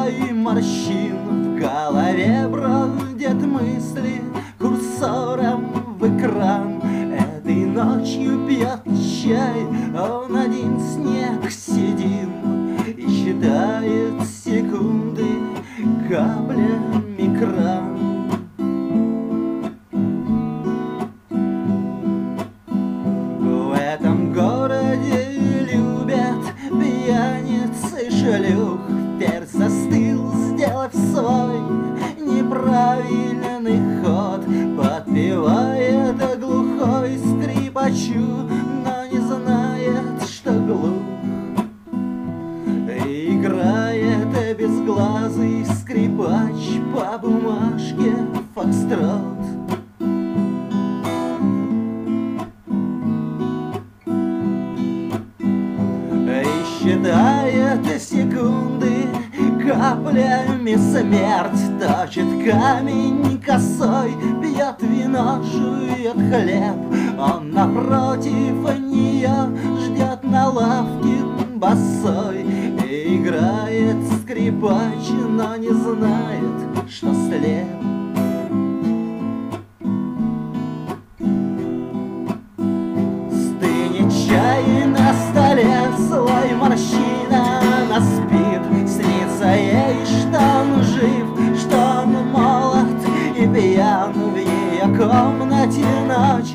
слой морщин. В голове бродят мысли курсором в экран. Этой ночью пьет чай, он один снег сидит и считает секунды каплями кран. В этом городе любят пьяниц и шлюх. Ферзь застыл, сделав свой неправильный ход, подпевает глухой скрипачу, но не знает, что глух. Играет безглазый скрипач по бумажке фокстрот. И считает секунды каплями смерть. Точит камень косой, пьет вино, жует хлеб. Он напротив нее ждет на лавке босой. И играет скрипач, но не знает, что слеп. Стынет чай на столе, слой морщина, она спит. Снится ей, что он жив, что он молод и пьян. В ее комнате ночь